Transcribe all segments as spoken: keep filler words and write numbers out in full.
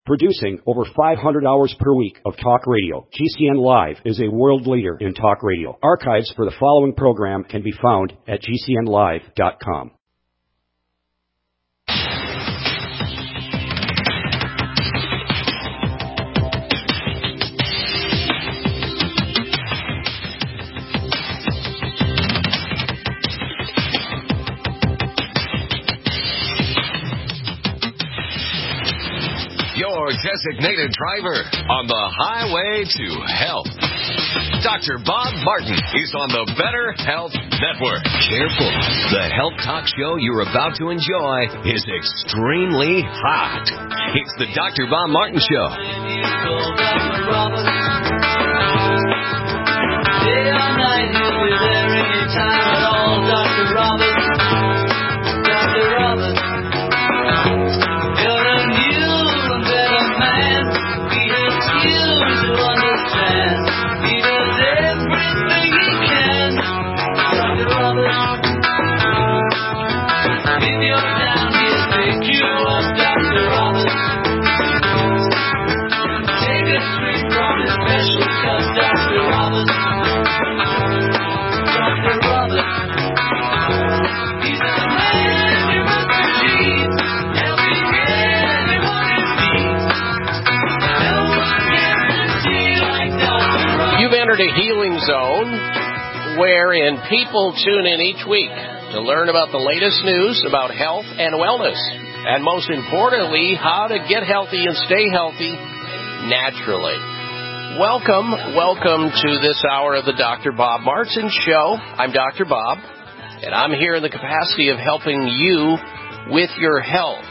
Producing over five hundred hours per week of talk radio, G C N Live is a world leader in talk radio. Archives for the following program can be found at G C N live dot com. Your designated driver on the highway to health. Doctor Bob Martin is on the Better Health Network. Careful. The health talk show you're about to enjoy is extremely hot. It's the Doctor Bob Martin Show. Day or night, he'll be there anytime at all. Doctor Robert. Doctor Robert. You're a new and better man. He has skills to understand. He does everything he can. Doctor Robert. If you're down, he'll pick you up. Doctor Robert. Take a treat from his special cup. Doctor Robert. Doctor Robert. He's the man you must achieve. Helping anyone in need. No one guarantee like Doctor Robert. You've entered a healing zone wherein people tune in each week to learn about the latest news about health and wellness. And most importantly, how to get healthy and stay healthy naturally. Welcome, welcome to this hour of the Doctor Bob Martin Show. I'm Doctor Bob, and I'm here in the capacity of helping you with your health.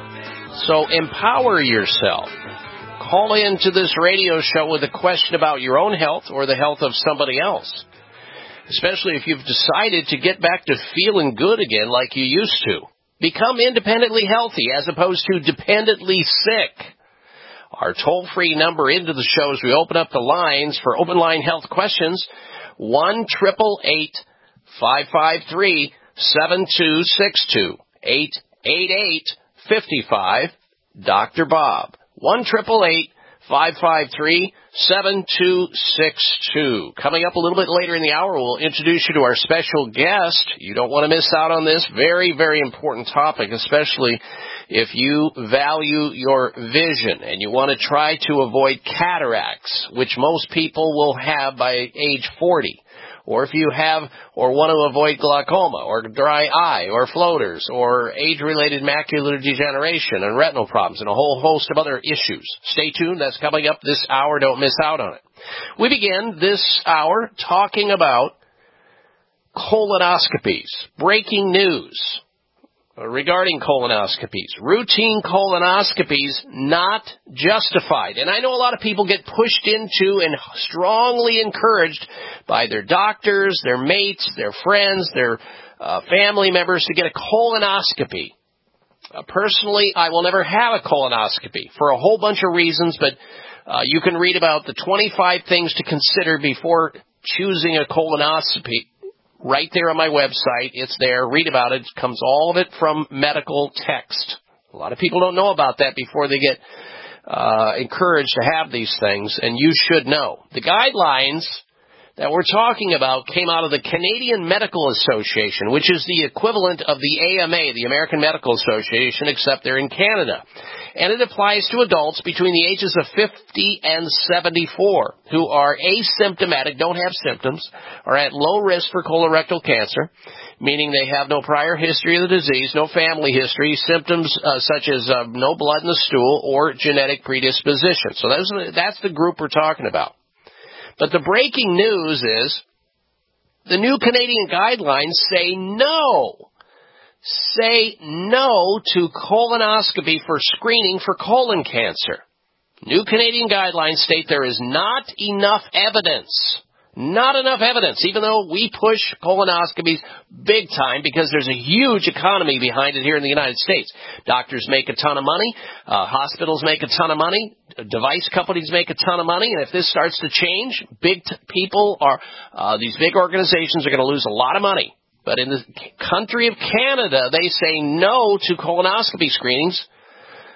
So empower yourself. Call into this radio show with a question about your own health or the health of somebody else, especially if you've decided to get back to feeling good again like you used to. Become independently healthy as opposed to dependently sick. Our toll-free number into the show as we open up the lines for open line health questions, one eight eight eight, five five three, seven two six two, eight eight eight, five five, Doctor Bob, one eight eight eight, five five three, seven two six two. Coming up a little bit later in the hour, we'll introduce you to our special guest. You don't want to miss out on this very, very important topic, especially if you value your vision and you want to try to avoid cataracts, which most people will have by age forty. Or if you have or want to avoid glaucoma or dry eye or floaters or age-related macular degeneration and retinal problems and a whole host of other issues. Stay tuned. That's coming up this hour. Don't miss out on it. We begin this hour talking about colonoscopies. Breaking news regarding colonoscopies. Routine colonoscopies not justified. And I know a lot of people get pushed into and strongly encouraged by their doctors, their mates, their friends, their uh, family members to get a colonoscopy. Uh, personally, I will never have a colonoscopy for a whole bunch of reasons, but uh, you can read about the twenty-five things to consider before choosing a colonoscopy. Right there on my website. It's there. Read about it. It comes all of it from medical text. A lot of people don't know about that before they get uh, encouraged to have these things, and you should know. The guidelines that we're talking about came out of the Canadian Medical Association, which is the equivalent of the A M A, the American Medical Association, except they're in Canada. And it applies to adults between the ages of fifty and seventy-four who are asymptomatic, don't have symptoms, are at low risk for colorectal cancer, meaning they have no prior history of the disease, no family history, symptoms uh, such as uh, no blood in the stool, or genetic predisposition. So those are the, that's the group we're talking about. But the breaking news is the new Canadian guidelines say no. Say no to colonoscopy for screening for colon cancer. New Canadian guidelines state there is not enough evidence. Not enough evidence, even though we push colonoscopies big time because there's a huge economy behind it here in the United States. Doctors make a ton of money. Uh, hospitals make a ton of money. Device companies make a ton of money. And if this starts to change, big t- people are, uh, these big organizations are going to lose a lot of money. But in the country of Canada, they say no to colonoscopy screenings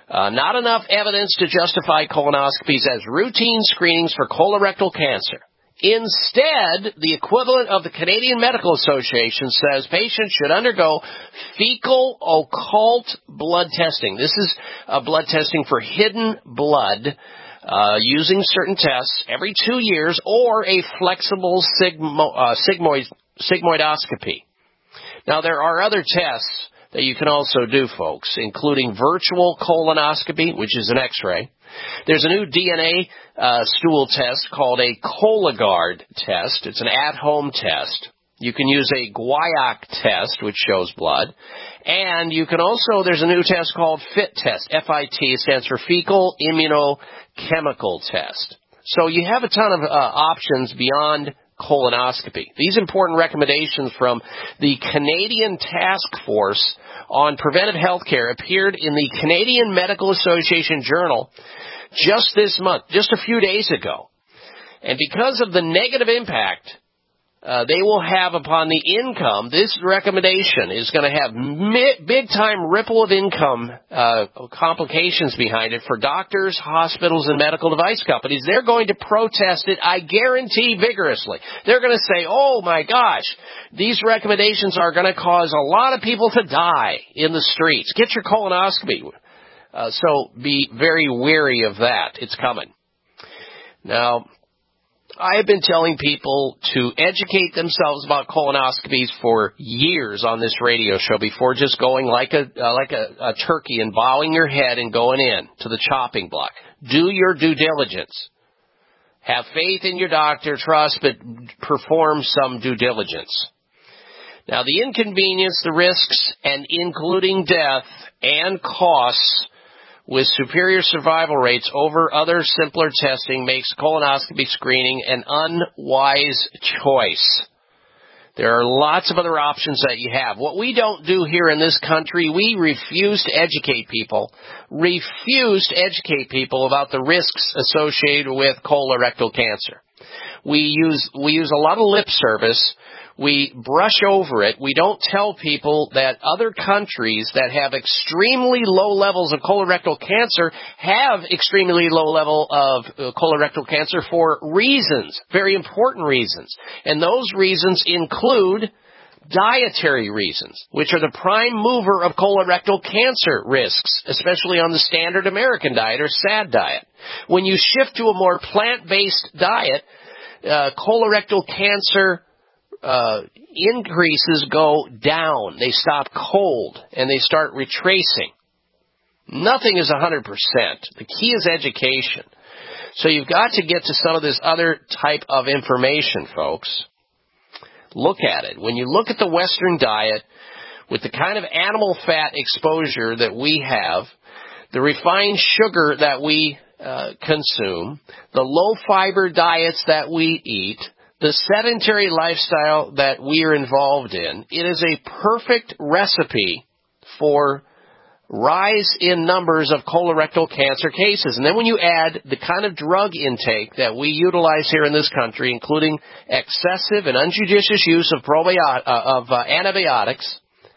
Uh, not enough evidence to justify colonoscopies as routine screenings for colorectal cancer. Instead, the equivalent of the Canadian Medical Association says patients should undergo fecal occult blood testing. This is uh, blood testing for hidden blood uh, using certain tests every two years or a flexible sigmo- uh, sigmoid, sigmoidoscopy. Now, there are other tests that you can also do, folks, including virtual colonoscopy, which is an X-ray. There's a new D N A uh, stool test called a Cologuard test. It's an at-home test. You can use a Guaiac test, which shows blood. And you can also, there's a new test called FIT test. F I T stands for Fecal Immunochemical Test. So you have a ton of uh, options beyond colonoscopy. These important recommendations from the Canadian Task Force on Preventive Healthcare appeared in the Canadian Medical Association Journal just this month, just a few days ago. And because of the negative impact uh, they will have upon the income, this recommendation is going to have mi- big-time ripple of income uh, complications behind it for doctors, hospitals, and medical device companies. They're going to protest it, I guarantee, vigorously. They're going to say, oh, my gosh, these recommendations are going to cause a lot of people to die in the streets. Get your colonoscopy. Uh, so be very wary of that. It's coming. Now, I have been telling people to educate themselves about colonoscopies for years on this radio show before just going like a uh, like a, a turkey and bowing your head and going in to the chopping block. Do your due diligence. Have faith in your doctor, trust, but perform some due diligence. Now, the inconvenience, the risks, and including death and costs with superior survival rates over other simpler testing makes colonoscopy screening an unwise choice. There are lots of other options that you have. What we don't do here in this country, we refuse to educate people, refuse to educate people about the risks associated with colorectal cancer. We use, we use a lot of lip service. We brush over it. We don't tell people that other countries that have extremely low levels of colorectal cancer have extremely low level of uh, colorectal cancer for reasons, very important reasons. And those reasons include dietary reasons, which are the prime mover of colorectal cancer risks, especially on the standard American diet or SAD diet. When you shift to a more plant-based diet, uh, colorectal cancer Uh, increases go down. They stop cold, and they start retracing. Nothing is one hundred percent. The key is education. So you've got to get to some of this other type of information, folks. Look at it. When you look at the Western diet, with the kind of animal fat exposure that we have, the refined sugar that we uh, consume, the low-fiber diets that we eat, the sedentary lifestyle that we are involved in, it is a perfect recipe for rise in numbers of colorectal cancer cases. And then when you add the kind of drug intake that we utilize here in this country, including excessive and unjudicious use of, probiotic, uh, of uh, antibiotics,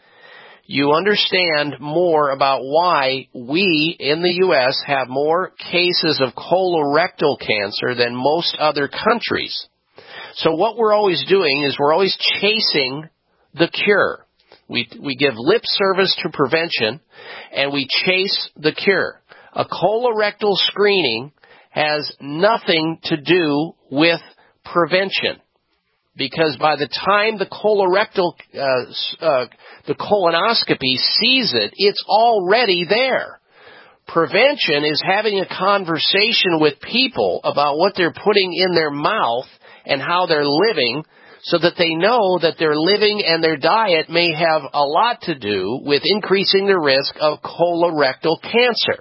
you understand more about why we in the U S have more cases of colorectal cancer than most other countries. So what we're always doing is we're always chasing the cure. We we give lip service to prevention, and we chase the cure. A colorectal screening has nothing to do with prevention, because by the time the colorectal, uh, uh, the colonoscopy sees it, it's already there. Prevention is having a conversation with people about what they're putting in their mouth and how they're living, so that they know that their living and their diet may have a lot to do with increasing the risk of colorectal cancer.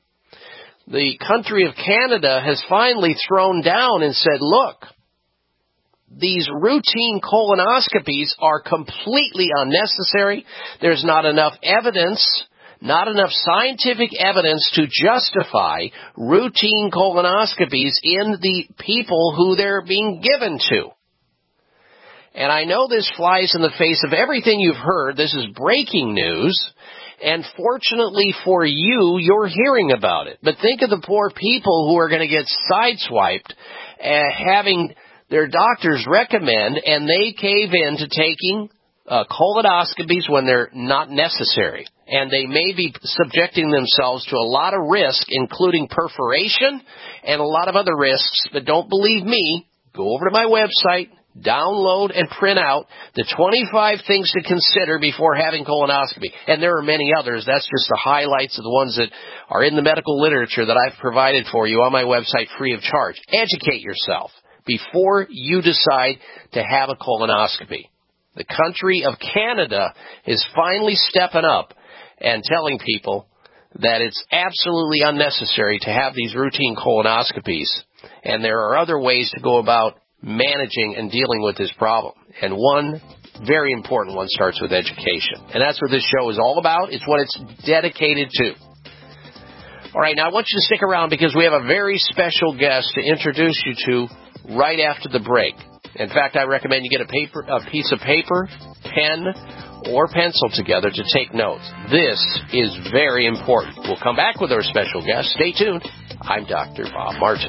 The country of Canada has finally thrown down and said, look, these routine colonoscopies are completely unnecessary. There's not enough evidence, not enough scientific evidence to justify routine colonoscopies in the people who they're being given to. And I know this flies in the face of everything you've heard. This is breaking news. And fortunately for you, you're hearing about it. But think of the poor people who are going to get sideswiped, uh, having their doctors recommend, and they cave in to taking uh, colonoscopies when they're not necessary. And they may be subjecting themselves to a lot of risk, including perforation and a lot of other risks. But don't believe me. Go over to my website, download and print out the twenty-five things to consider before having colonoscopy. And there are many others. That's just the highlights of the ones that are in the medical literature that I've provided for you on my website free of charge. Educate yourself before you decide to have a colonoscopy. The country of Canada is finally stepping up and telling people that it's absolutely unnecessary to have these routine colonoscopies. And there are other ways to go about managing and dealing with this problem. And one very important one starts with education. And that's what this show is all about. It's what it's dedicated to. All right, now I want you to stick around because we have a very special guest to introduce you to right after the break. In fact, I recommend you get a paper, a piece of paper, pen, or pencil together to take notes. This is very important. We'll come back with our special guest. Stay tuned. I'm Doctor Bob Martin.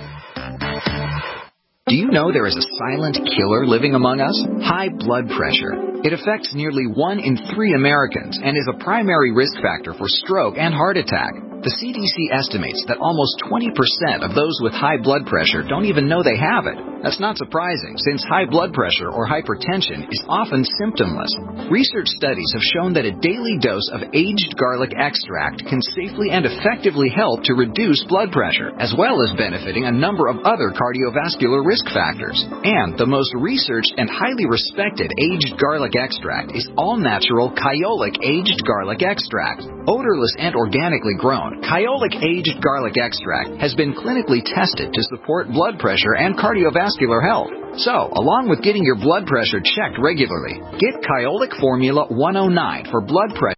Do you know there is a silent killer living among us? High blood pressure. It affects nearly one in three Americans and is a primary risk factor for stroke and heart attack. The C D C estimates that almost twenty percent of those with high blood pressure don't even know they have it. That's not surprising, since high blood pressure or hypertension is often symptomless. Research studies have shown that a daily dose of aged garlic extract can safely and effectively help to reduce blood pressure, as well as benefiting a number of other cardiovascular risk factors. And the most researched and highly respected aged garlic extract is all-natural Kyolic aged garlic extract. Odorless and organically grown, Kyolic aged garlic extract has been clinically tested to support blood pressure and cardiovascular health. So, along with getting your blood pressure checked regularly, get Kyolic Formula one oh nine for blood pressure.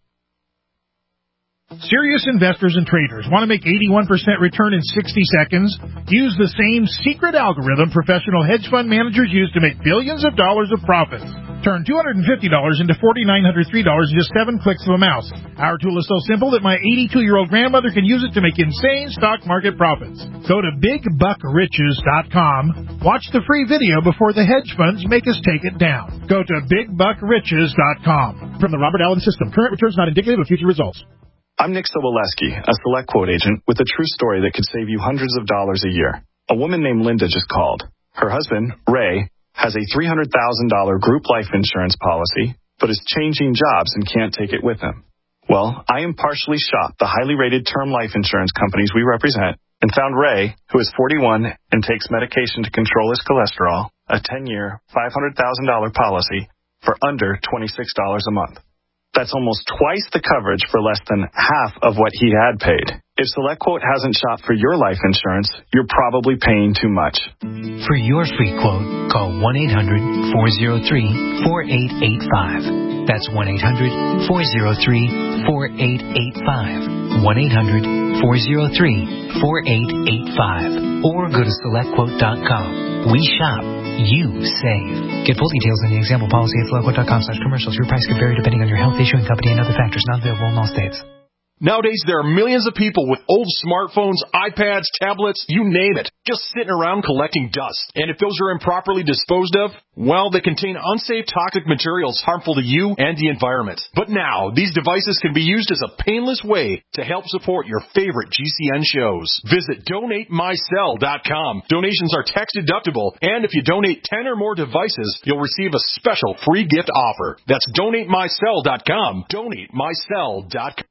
Serious investors and traders want to make eighty-one percent return in sixty seconds? Use the same secret algorithm professional hedge fund managers use to make billions of dollars of profits. Turn two hundred fifty dollars into four thousand nine hundred three dollars in just seven clicks of a mouse. Our tool is so simple that my eighty-two-year-old grandmother can use it to make insane stock market profits. Go to big buck riches dot com. Watch the free video before the hedge funds make us take it down. Go to big buck riches dot com. From the Robert Allen System, current returns not indicative of future results. I'm Nick Soboleski, a Select Quote agent with a true story that could save you hundreds of dollars a year. A woman named Linda just called. Her husband, Ray, has a three hundred thousand dollars group life insurance policy, but is changing jobs and can't take it with him. Well, I impartially shopped the highly rated term life insurance companies we represent and found Ray, who is forty-one and takes medication to control his cholesterol, a ten-year, five hundred thousand dollars policy for under twenty-six dollars a month. That's almost twice the coverage for less than half of what he had paid. If SelectQuote hasn't shopped for your life insurance, you're probably paying too much. For your free quote, call one eight hundred four oh three four eight eight five. That's one eight hundred four oh three four eight eight five. one eight hundred four oh three four eight eight five. Or go to select quote dot com. We shop. You save. Get full details in the example policy at select quote dot com slash commercials. Your price could vary depending on your health, issuing company, and other factors not available in all states. Nowadays, there are millions of people with old smartphones, iPads, tablets, you name it, just sitting around collecting dust. And if those are improperly disposed of, well, they contain unsafe toxic materials harmful to you and the environment. But now, these devices can be used as a painless way to help support your favorite G C N shows. Visit donate my cell dot com. Donations are tax deductible, and if you donate ten or more devices, you'll receive a special free gift offer. That's donate my cell dot com. donate my cell dot com.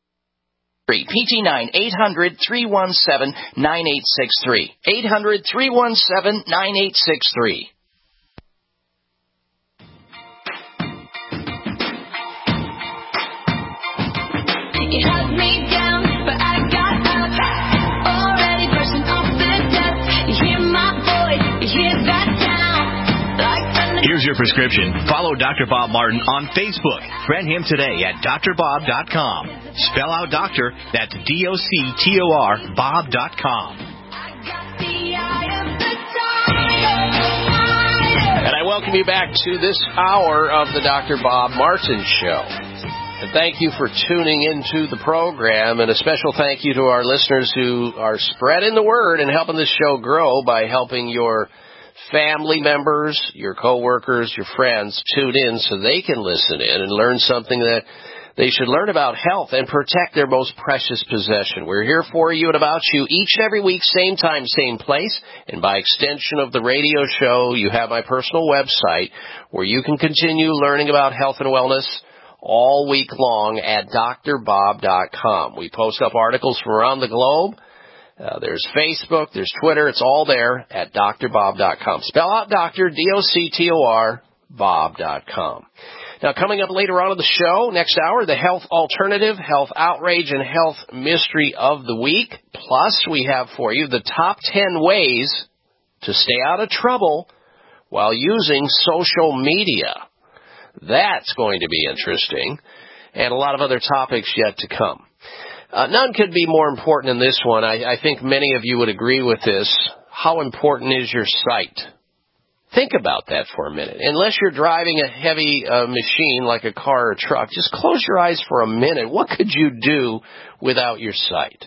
P T nine, eight hundred three one seven nine eight six three. eight hundred three one seven nine eight six three. You had me down, but I got up. Already brushing off the dust. You hear my voice, you hear that sound. Like thunder. Here's your prescription. Follow Doctor Bob Martin on Facebook. Friend him today at d r bob dot com. Spell out doctor, that's D O C T O R, bob dot com. I got the eye of the tiger. And I welcome welcome you back to this hour of the Doctor Bob Martin Show. And thank you for tuning into the program, and a special thank you to our listeners who are spreading the word and helping this show grow by helping your family members, your coworkers, your friends tune in so they can listen in and learn something that they should learn about health and protect their most precious possession. We're here for you and about you each and every week, same time, same place. And by extension of the radio show, you have my personal website where you can continue learning about health and wellness all week long at D R bob dot com. We post up articles from around the globe. Uh, there's Facebook, there's Twitter. It's all there at D R bob dot com. Spell out doctor, D O C T O R, Bob dot com. Now, coming up later on in the show, next hour, the health alternative, health outrage, and health mystery of the week. Plus, we have for you the top ten ways to stay out of trouble while using social media. That's going to be interesting, and a lot of other topics yet to come. Uh, none could be more important than this one. I, I think many of you would agree with this. How important is your sight? Think about that for a minute. Unless you're driving a heavy uh, machine like a car or a truck, just close your eyes for a minute. What could you do without your sight?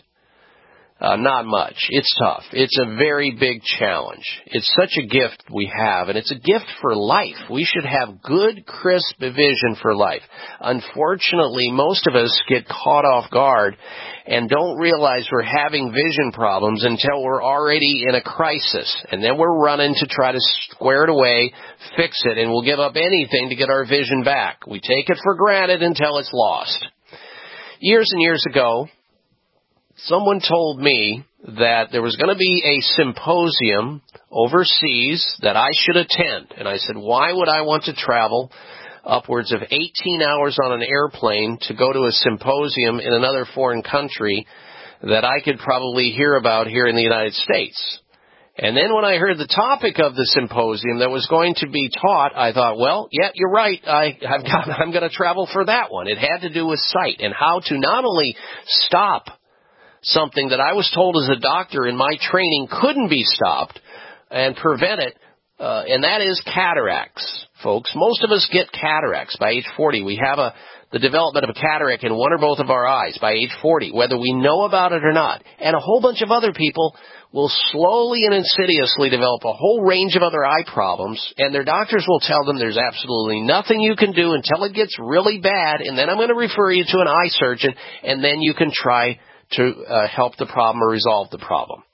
Uh, not much. It's tough. It's a very big challenge. It's such a gift we have, and it's a gift for life. We should have good, crisp vision for life. Unfortunately, most of us get caught off guard and don't realize we're having vision problems until we're already in a crisis. And then we're running to try to square it away, fix it, and we'll give up anything to get our vision back. We take it for granted until it's lost. Years and years ago, someone told me that there was going to be a symposium overseas that I should attend. And I said, why would I want to travel upwards of eighteen hours on an airplane to go to a symposium in another foreign country that I could probably hear about here in the United States? And then when I heard the topic of the symposium that was going to be taught, I thought, well, yeah, you're right. I, I've got, I'm going to travel for that one. It had to do with sight and how to not only stop something that I was told as a doctor in my training couldn't be stopped and prevent it, uh, and that is cataracts, folks. Most of us get cataracts by age forty. We have a the development of a cataract in one or both of our eyes by age forty, whether we know about it or not. And a whole bunch of other people will slowly and insidiously develop a whole range of other eye problems, and their doctors will tell them there's absolutely nothing you can do until it gets really bad, and then I'm going to refer you to an eye surgeon, and then you can try to uh, help the problem or resolve the problem.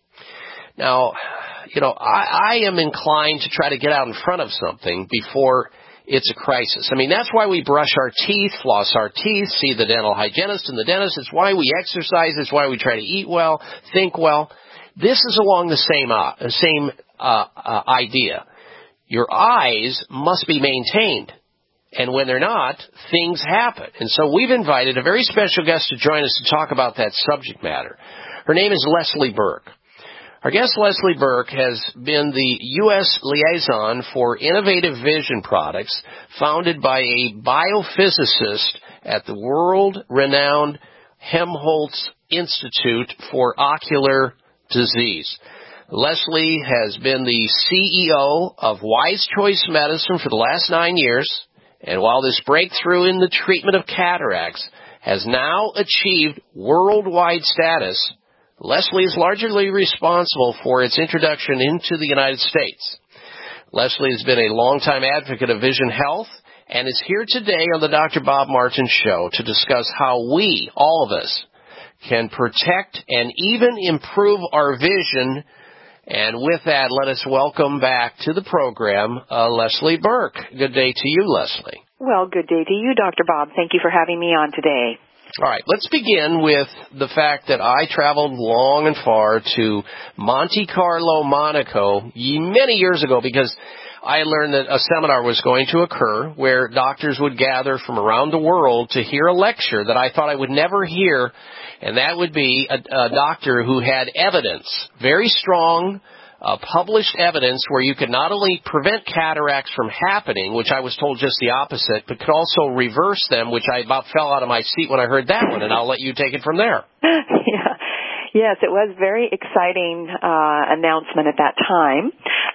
Now, you know, I, I am inclined to try to get out in front of something before it's a crisis. I mean, that's why we brush our teeth, floss our teeth, see the dental hygienist and the dentist. It's why we exercise. It's why we try to eat well, think well. This is along the same uh, same uh, uh, idea. Your eyes must be maintained. And when they're not, things happen. And so we've invited a very special guest to join us to talk about that subject matter. Her name is Leslie Burke. Our guest, Leslie Burke, has been the U S liaison for innovative vision products, founded by a biophysicist at the world-renowned Helmholtz Institute for Ocular Disease. Leslie has been the C E O of Wise Choice Medicine for the last nine years. And while this breakthrough in the treatment of cataracts has now achieved worldwide status, Leslie is largely responsible for its introduction into the United States. Leslie has been a longtime advocate of vision health and is here today on the Doctor Bob Martin Show to discuss how we, all of us, can protect and even improve our vision. And with that, let us welcome back to the program uh, Leslie Burke. Good day to you, Leslie. Well, good day to you, Doctor Bob. Thank you for having me on today. All right, let's begin with the fact that I traveled long and far to Monte Carlo, Monaco, many years ago because I learned that a seminar was going to occur where doctors would gather from around the world to hear a lecture that I thought I would never hear, and that would be a, a doctor who had evidence, very strong, uh, published evidence where you could not only prevent cataracts from happening, which I was told just the opposite, but could also reverse them, which I about fell out of my seat when I heard that one, and I'll let you take it from there. Yeah. Yes, it was a very exciting uh, announcement at that time.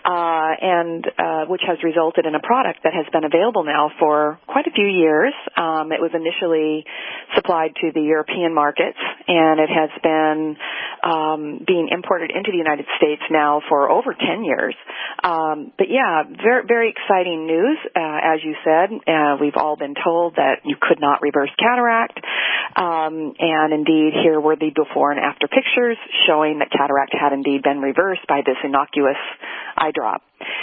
uh, and uh, which has resulted in a product that has been available now for quite a few years. Um, it was initially supplied to the European markets, and it has been um, being imported into the United States now for over ten years. Um, but yeah, very, very exciting news. Uh, as you said, uh, we've all been told that you could not reverse cataract. Um, and indeed, here were the before and after pictures showing that cataract had indeed been reversed by this innocuous eye drop.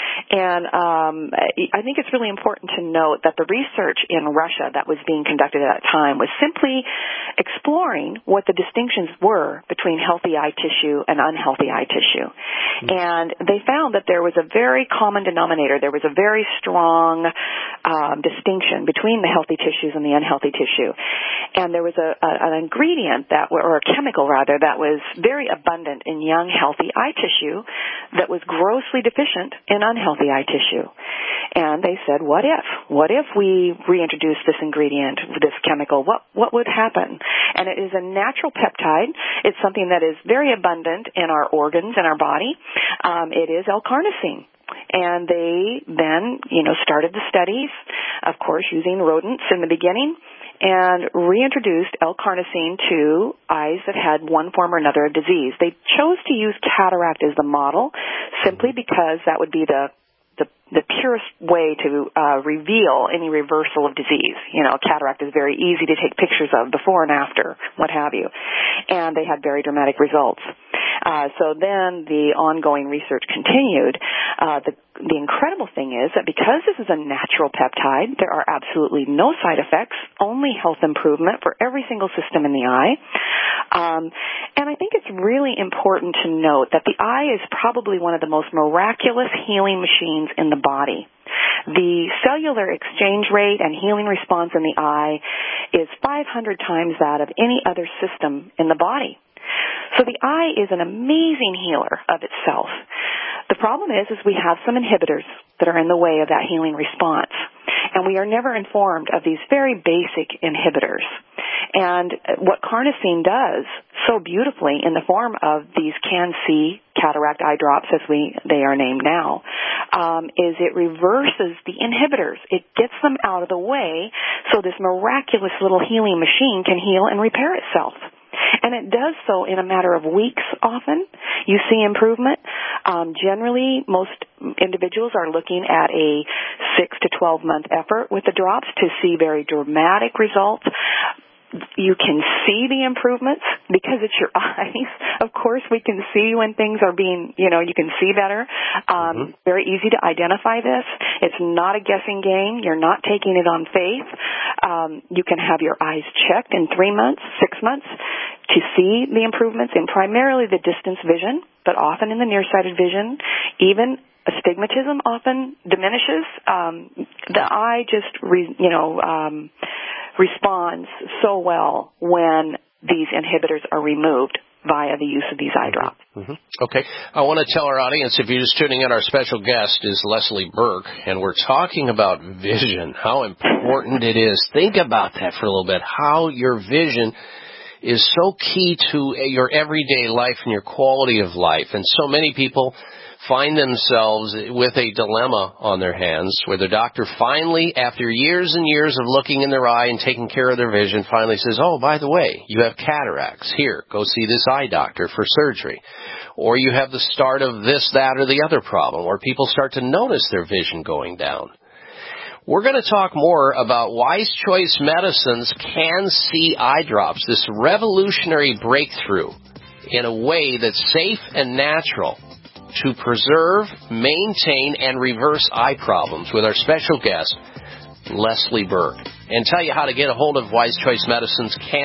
And um, I think it's really important to note that the research in Russia that was being conducted at that time was simply exploring what the distinctions were between healthy eye tissue and unhealthy eye tissue. Mm-hmm. And they found that there was a very common denominator. There was a very strong um, distinction between the healthy tissues and the unhealthy tissue. And there was a, a, an ingredient that, or a chemical rather, that was very abundant in young healthy eye tissue that was grossly deficient in unhealthy eye tissue. And they said, what if? What if we reintroduce this ingredient, this chemical? What what would happen? And it is a natural peptide. It's something that is very abundant in our organs and our body. Um, it is L-carnosine. And they then, you know, started the studies, of course, using rodents in the beginning, and reintroduced L-carnosine to eyes that had one form or another of disease. They chose to use cataract as the model simply because that would be the the, the purest way to uh, reveal any reversal of disease. You know, cataract is very easy to take pictures of before and after, what have you. And they had very dramatic results. Uh, so then the ongoing research continued. Uh, the, the incredible thing is that because this is a natural peptide, there are absolutely no side effects, only health improvement for every single system in the eye. Um, and I think it's really important to note that the eye is probably one of the most miraculous healing machines in the body. The cellular exchange rate and healing response in the eye is five hundred times that of any other system in the body. So the eye is an amazing healer of itself. The problem is, is we have some inhibitors that are in the way of that healing response. And we are never informed of these very basic inhibitors. And what carnosine does so beautifully in the form of these Can-C cataract eye drops, as we they are named now, um, is it reverses the inhibitors. It gets them out of the way so this miraculous little healing machine can heal and repair itself. And it does so in a matter of weeks often. You see improvement. Um, generally, most individuals are looking at a six to twelve month effort with the drops to see very dramatic results. You can see the improvements because it's your eyes. Of course, we can see when things are being, you know, you can see better. Um, mm-hmm. Very easy to identify this. It's not a guessing game. You're not taking it on faith. Um, you can have your eyes checked in three months, six months to see the improvements in primarily the distance vision, but often in the nearsighted vision. Even astigmatism often diminishes. Um, the eye just, re, you know, um, responds so well when these inhibitors are removed via the use of these eye drops. Mm-hmm. Okay. I want to tell our audience, if you're just tuning in, our special guest is Leslie Burke, and we're talking about vision, how important it is. Think about that for a little bit, how your vision is so key to your everyday life and your quality of life. And so many people find themselves with a dilemma on their hands where the doctor finally, after years and years of looking in their eye and taking care of their vision, finally says, oh, by the way, you have cataracts. Here, go see this eye doctor for surgery. Or you have the start of this, that, or the other problem, or people start to notice their vision going down. We're going to talk more about Wise Choice Medicine's Can-C eye drops, this revolutionary breakthrough in a way that's safe and natural to preserve, maintain, and reverse eye problems with our special guest, Leslie Burke, and tell you how to get a hold of Wise Choice Medicine's Can.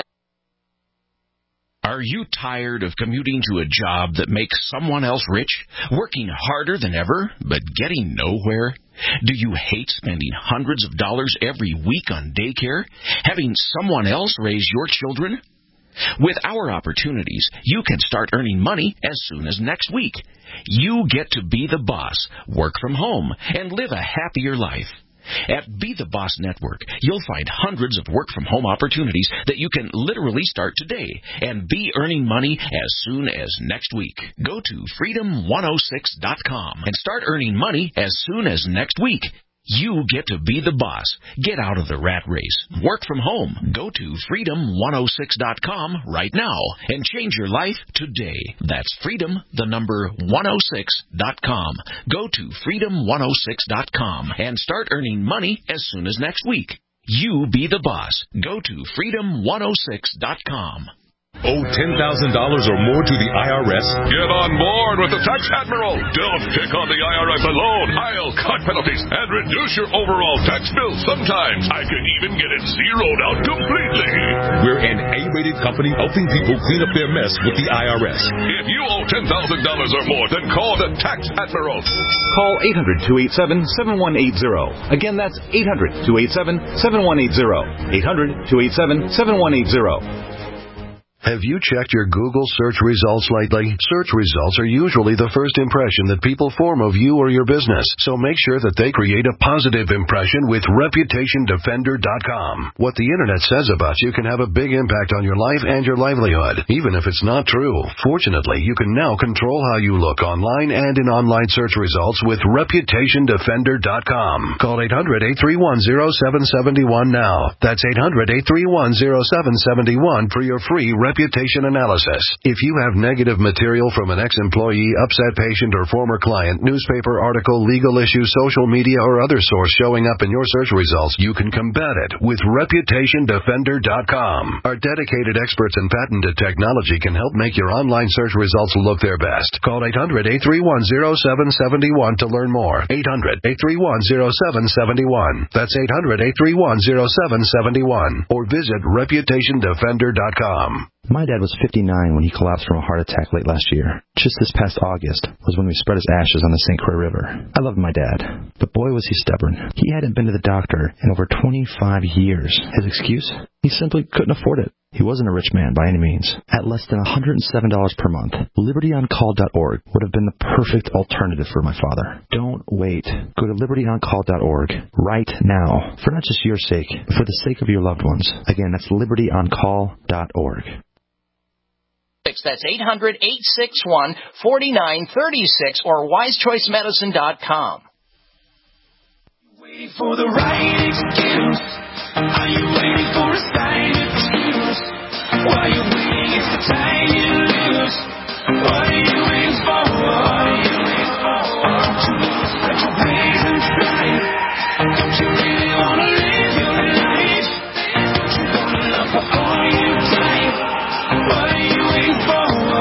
Are you tired of commuting to a job that makes someone else rich, working harder than ever, but getting nowhere? Do you hate spending hundreds of dollars every week on daycare, having someone else raise your children? With our opportunities, you can start earning money as soon as next week. You get to be the boss, work from home, and live a happier life. At Be the Boss Network, you'll find hundreds of work-from-home opportunities that you can literally start today and be earning money as soon as next week. Go to freedom one oh six dot com and start earning money as soon as next week. You get to be the boss. Get out of the rat race. Work from home. Go to freedom one oh six dot com right now and change your life today. That's freedom, the number one oh six dot com. Go to freedom one oh six dot com and start earning money as soon as next week. You be the boss. Go to freedom one oh six dot com. Owe ten thousand dollars or more to the I R S? Get on board with the Tax Admiral. Don't pick on the I R S alone. I'll cut penalties and reduce your overall tax bill. Sometimes I can even get it zeroed out completely. We're an A-rated company helping people clean up their mess with the I R S. If you owe ten thousand dollars or more, then call the Tax Admiral. Call eight hundred, two eight seven, seven one eight zero. Again, that's eight hundred, two eight seven, seven one eight zero. eight hundred, two eight seven, seven one eight zero. Have you checked your Google search results lately? Search results are usually the first impression that people form of you or your business, so make sure that they create a positive impression with reputation defender dot com. What the Internet says about you can have a big impact on your life and your livelihood, even if it's not true. Fortunately, you can now control how you look online and in online search results with reputation defender dot com. Call eight hundred, eight three one, zero seven seven one now. That's eight hundred, eight three one, zero seven seven one for your free reputation analysis. If you have negative material from an ex-employee, upset patient, or former client, newspaper article, legal issue, social media, or other source showing up in your search results, you can combat it with reputation defender dot com. Our dedicated experts in patented technology can help make your online search results look their best. Call eight hundred, eight three one, zero seven seven one to learn more. eight hundred, eight three one, zero seven seven one. That's eight hundred, eight three one, zero seven seven one. Or visit reputation defender dot com. My dad was fifty-nine when he collapsed from a heart attack late last year. Just this past August was when we spread his ashes on the Saint Croix River. I loved my dad, but boy was he stubborn. He hadn't been to the doctor in over twenty-five years. His excuse? He simply couldn't afford it. He wasn't a rich man by any means. At less than one hundred seven dollars per month, liberty on call dot org would have been the perfect alternative for my father. Don't wait. Go to liberty on call dot org right now, for not just your sake, but for the sake of your loved ones. Again, that's liberty on call dot org. That's eight hundred, eight six one, four nine three six or wise choice medicine dot com. Waiting for the right excuse? Are you waiting for a sign excuse? While you're waiting, it's the time you lose. What are you waiting for? What are you waiting for? Don't you lose, let your reason fly. Don't you really want to live your life? Don't you want to love before you die? What are you waiting for?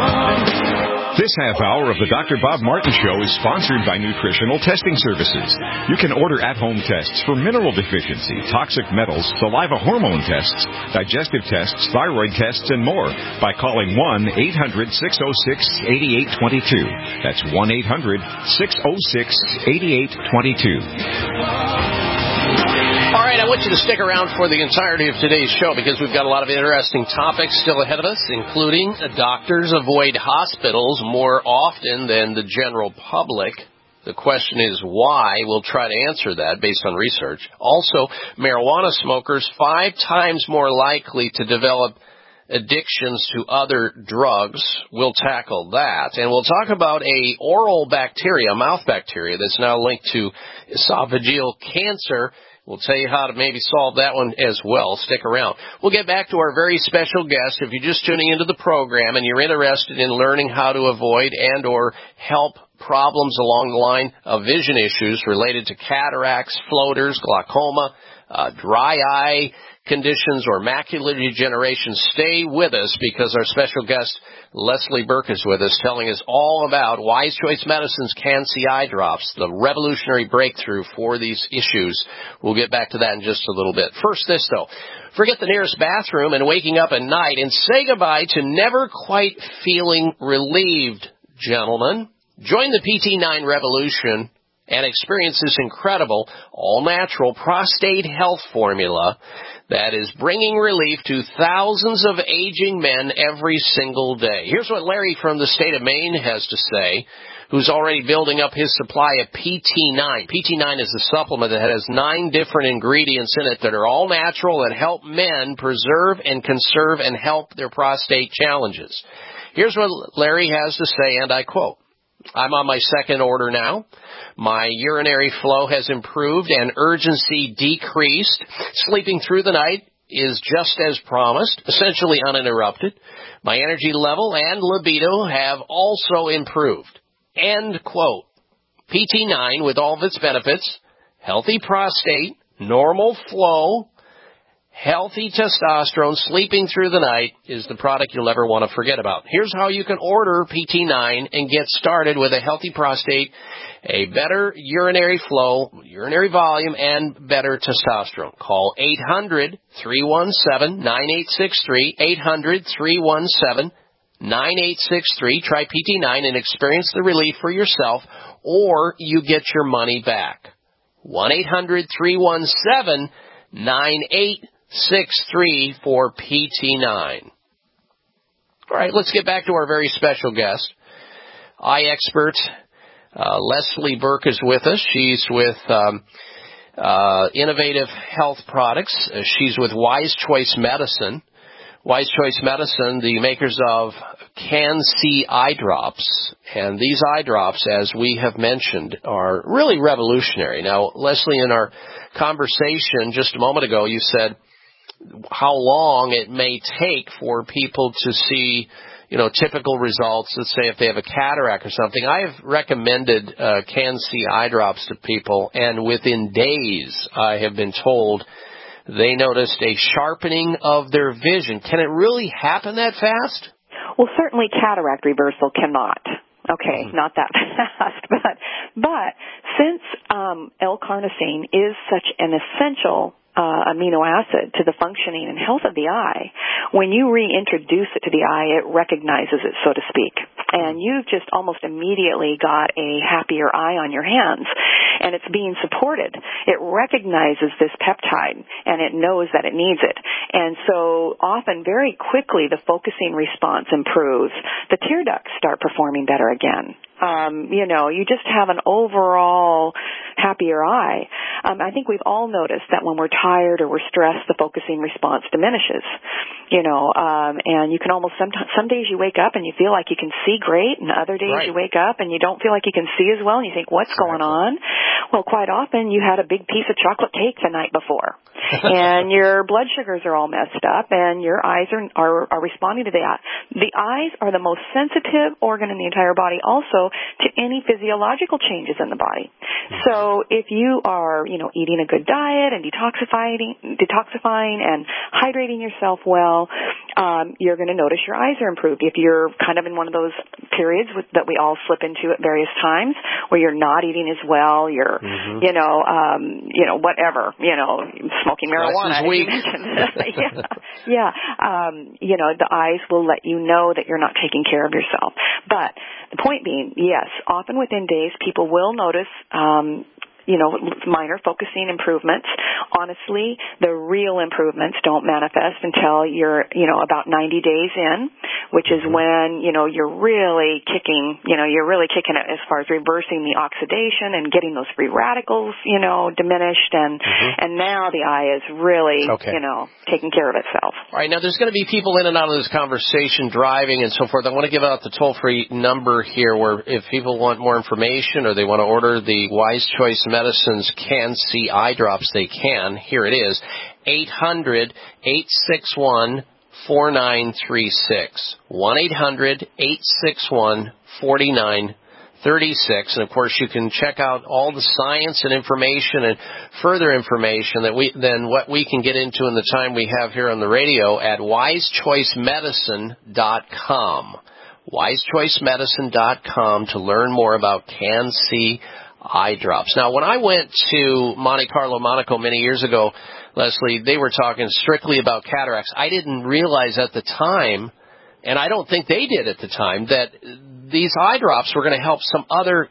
This half hour of the Doctor Bob Martin Show is sponsored by Nutritional Testing Services. You can order at-home tests for mineral deficiency, toxic metals, saliva hormone tests, digestive tests, thyroid tests, and more by calling one eight hundred, six oh six, eight eight two two. That's one eight hundred, six oh six, eight eight two two. All right, I want you to stick around for the entirety of today's show because we've got a lot of interesting topics still ahead of us, including doctors avoid hospitals more often than the general public. The question is why. We'll try to answer that based on research. Also, marijuana smokers five times more likely to develop addictions to other drugs. We'll tackle that. And we'll talk about a oral bacteria, a mouth bacteria that's now linked to esophageal cancer. We'll tell you how to maybe solve that one as well. Stick around. We'll get back to our very special guest. If you're just tuning into the program and you're interested in learning how to avoid and or help problems along the line of vision issues related to cataracts, floaters, glaucoma, uh, dry eye conditions, or macular degeneration, stay with us because our special guest, Leslie Burke, is with us telling us all about Wise Choice Medicine's Can-C eye drops, the revolutionary breakthrough for these issues. We'll get back to that in just a little bit. First, this, though. Forget the nearest bathroom and waking up at night and say goodbye to never quite feeling relieved, gentlemen. Join the P T nine revolution and experience this incredible, all-natural prostate health formula that is bringing relief to thousands of aging men every single day. Here's what Larry from the state of Maine has to say, who's already building up his supply of P T nine. P T nine is a supplement that has nine different ingredients in it that are all natural that help men preserve and conserve and help their prostate challenges. Here's what Larry has to say, and I quote, I'm on my second order now. My urinary flow has improved and urgency decreased. Sleeping through the night is just as promised, essentially uninterrupted. My energy level and libido have also improved. End quote. P T nine with all of its benefits, healthy prostate, normal flow, healthy testosterone, sleeping through the night is the product you'll never want to forget about. Here's how you can order P T nine and get started with a healthy prostate, a better urinary flow, urinary volume, and better testosterone. Call eight hundred, three one seven, nine eight six three, eight hundred, three one seven, nine eight six three. Try P T nine and experience the relief for yourself, or you get your money back. one eight hundred, three one seven, nine eight six three for P T nine. All right, let's get back to our very special guest, eye expert uh, Leslie Burke is with us. She's with um, uh, Innovative Health Products. Uh, she's with Wise Choice Medicine. Wise Choice Medicine, the makers of Can-C eye drops. And these eye drops, as we have mentioned, are really revolutionary. Now, Leslie, in our conversation just a moment ago, you said how long it may take for people to see, you know, typical results. Let's say if they have a cataract or something. I have recommended uh, Can-C eye drops to people, and within days I have been told they noticed a sharpening of their vision. Can it really happen that fast? Well, certainly cataract reversal cannot. Okay, mm-hmm. Not that fast, but but since um, L-carnosine is such an essential Uh, amino acid to the functioning and health of the eye, when you reintroduce it to the eye, it recognizes it, so to speak. And you've just almost immediately got a happier eye on your hands, and it's being supported. It recognizes this peptide, and it knows that it needs it. And so often, very quickly, the focusing response improves. The tear ducts start performing better again. Um, you know, you just have an overall happier eye. Um, I think we've all noticed that when we're tired or we're stressed, the focusing response diminishes. You know, um, and you can almost sometimes some days you wake up and you feel like you can see great, and other days right. you wake up and you don't feel like you can see as well, and you think, what's exactly. going on? Well, quite often you had a big piece of chocolate cake the night before, and your blood sugars are all messed up, and your eyes are, are are responding to that. The eyes are the most sensitive organ in the entire body, also to any physiological changes in the body. So if you are, you know, eating a good diet and detoxifying, detoxifying and hydrating yourself well, um, you're going to notice your eyes are improved. If you're kind of in one of those periods with, that we all slip into at various times, where you're not eating as well, you're, mm-hmm. you know, um, you know, whatever, you know, smoking marijuana. As you mentioned. yeah, yeah. Um, you know, the eyes will let you know that you're not taking care of yourself. But the point being, yes, often within days, people will notice, um, you know, minor focusing improvements. Honestly, the real improvements don't manifest until you're, you know, about ninety days in, which is when, you know, you're really kicking, you know, you're really kicking it as far as reversing the oxidation and getting those free radicals, you know, diminished, and mm-hmm. and now the eye is really, okay. you know, taking care of itself. All right, now there's going to be people in and out of this conversation driving and so forth. I want to give out the toll-free number here where if people want more information or they want to order the Wise Choice Medicine's Can-C eye drops, they can. Here it is, eight hundred, eight six one, four nine three six, one eight hundred, eight six one, four nine three six. And, of course, you can check out all the science and information and further information that we than what we can get into in the time we have here on the radio at wise choice medicine dot com. wise choice medicine dot com to learn more about Can-C eye drops. Now, when I went to Monte Carlo, Monaco many years ago, Leslie, they were talking strictly about cataracts. I didn't realize at the time, and I don't think they did at the time, that these eye drops were going to help some other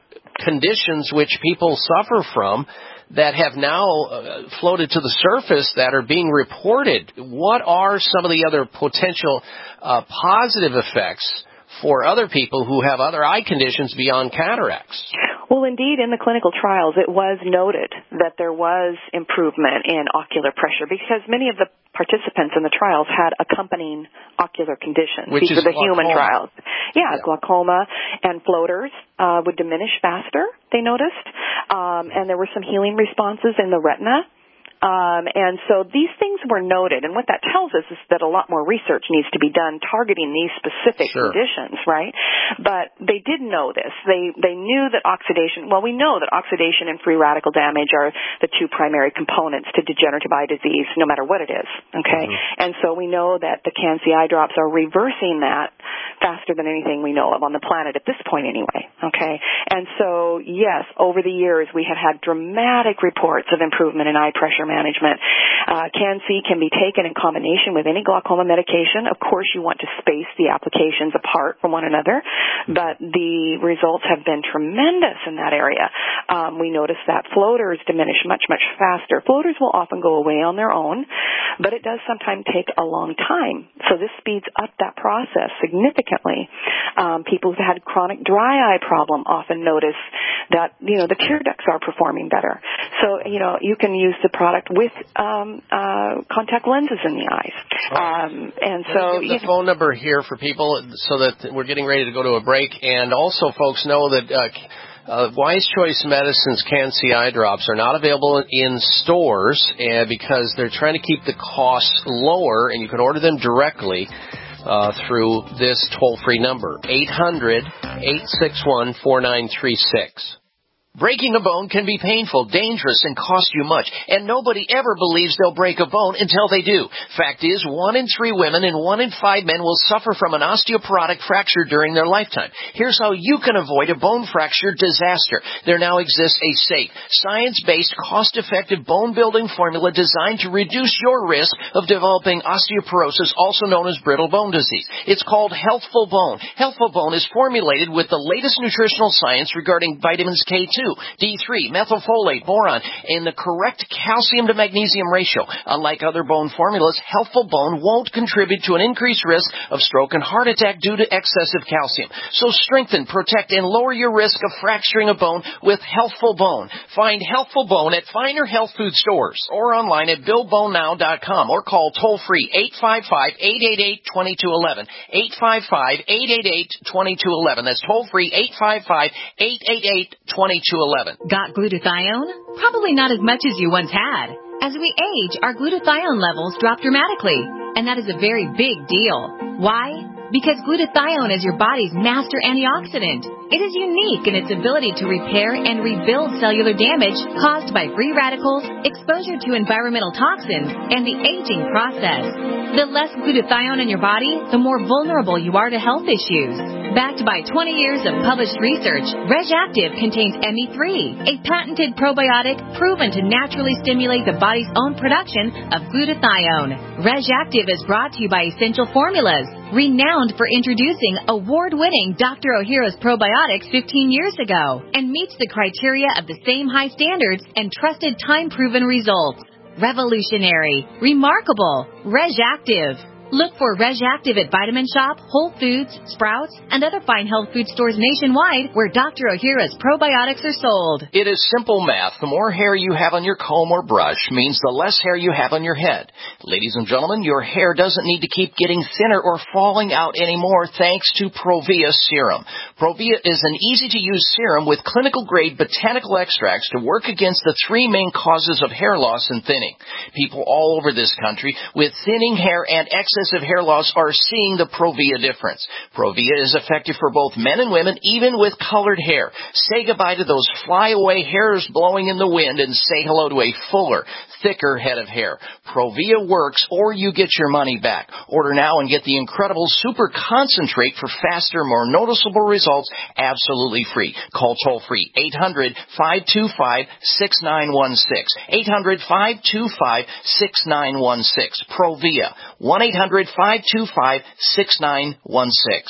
conditions which people suffer from that have now uh, floated to the surface that are being reported. What are some of the other potential uh, positive effects for other people who have other eye conditions beyond cataracts? Well, indeed, in the clinical trials, it was noted that there was improvement in ocular pressure because many of the participants in the trials had accompanying ocular conditions. Which These is were the glaucoma. human trials. Yeah, Yeah. glaucoma and floaters uh, would diminish faster, they noticed, um, and there were some healing responses in the retina. Um, and so these things were noted, and what that tells us is that a lot more research needs to be done targeting these specific Sure. conditions, right? But they did know this. They they knew that oxidation, well, we know that oxidation and free radical damage are the two primary components to degenerative eye disease, no matter what it is, okay? Mm-hmm. And so we know that the Can-C eye drops are reversing that faster than anything we know of on the planet at this point anyway, okay? And so, yes, over the years we have had dramatic reports of improvement in eye pressure management. Uh, Can-C can be taken in combination with any glaucoma medication. Of course, you want to space the applications apart from one another, but the results have been tremendous in that area. Um, we notice that floaters diminish much, much faster. Floaters will often go away on their own, but it does sometimes take a long time. So this speeds up that process significantly. Um, people who've had chronic dry eye problem often notice that, you know, the tear ducts are performing better. So, you know, you can use the product with um, uh, contact lenses in the eyes. Um, and so, give the phone number here for people so that we're getting ready to go to a break. And also, folks, know that uh, uh, Wise Choice Medicine's Can-C eye drops are not available in stores uh, because they're trying to keep the costs lower, and you can order them directly uh, through this toll-free number, eight hundred, eight six one, four nine three six. Breaking a bone can be painful, dangerous, and cost you much, and nobody ever believes they'll break a bone until they do. Fact is, one in three women and one in five men will suffer from an osteoporotic fracture during their lifetime. Here's how you can avoid a bone fracture disaster. There now exists a safe, science-based, cost-effective bone-building formula designed to reduce your risk of developing osteoporosis, also known as brittle bone disease. It's called Healthful Bone. Healthful Bone is formulated with the latest nutritional science regarding vitamins K two, D three, methylfolate, boron, and the correct calcium to magnesium ratio. Unlike other bone formulas, Healthful Bone won't contribute to an increased risk of stroke and heart attack due to excessive calcium. So strengthen, protect, and lower your risk of fracturing a bone with Healthful Bone. Find Healthful Bone at finer health food stores or online at build bone now dot com or call toll-free eight five five, eight eight eight, two two one one, eight five five, eight eight eight, two two one one. That's toll-free eight five five, eight eight eight, two two one one. Got glutathione? Probably not as much as you once had. As we age, our glutathione levels drop dramatically, and that is a very big deal. Why? Because glutathione is your body's master antioxidant. It is unique in its ability to repair and rebuild cellular damage caused by free radicals, exposure to environmental toxins, and the aging process. The less glutathione in your body, the more vulnerable you are to health issues. Backed by twenty years of published research, RegActive contains M E three, a patented probiotic proven to naturally stimulate the body's own production of glutathione. RegActive is brought to you by Essential Formulas, renowned for introducing award-winning Doctor Ohhira's probiotics fifteen years ago, and meets the criteria of the same high standards and trusted time-proven results. Revolutionary, remarkable, RegActive. Look for RegActive at Vitamin Shop, Whole Foods, Sprouts, and other fine health food stores nationwide where Doctor Ohhira's probiotics are sold. It is simple math. The more hair you have on your comb or brush means the less hair you have on your head. Ladies and gentlemen, your hair doesn't need to keep getting thinner or falling out anymore thanks to Provia Serum. Provia is an easy-to-use serum with clinical-grade botanical extracts to work against the three main causes of hair loss and thinning. People all over this country with thinning hair and excess of hair loss are seeing the Provia difference. Provia is effective for both men and women, even with colored hair. Say goodbye to those flyaway hairs blowing in the wind and say hello to a fuller, thicker head of hair. Provia works or you get your money back. Order now and get the incredible super concentrate for faster, more noticeable results absolutely free. Call toll-free eight hundred, five two five, six nine one six. eight hundred, five two five, six nine one six. Provia. one eight hundred, five two five, six nine one six.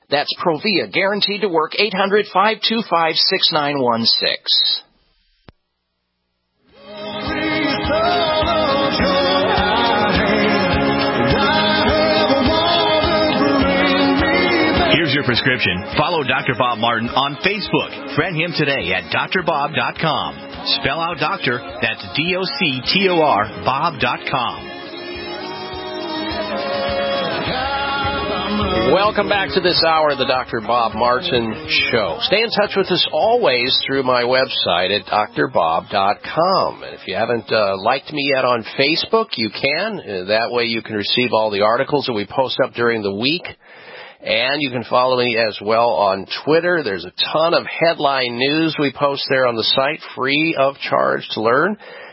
That's Provia, guaranteed to work, eight hundred, five two five, six nine one six. Here's your prescription. Follow Doctor Bob Martin on Facebook. Friend him today at D R bob dot com. Spell out doctor, that's D O C T O R, Bob dot com. Welcome back to this hour of the Doctor Bob Martin Show. Stay in touch with us always through my website at D R bob dot com. And if you haven't uh, liked me yet on Facebook, you can. Uh, that way you can receive all the articles that we post up during the week. And you can follow me as well on Twitter. There's a ton of headline news we post there on the site, free of charge to learn.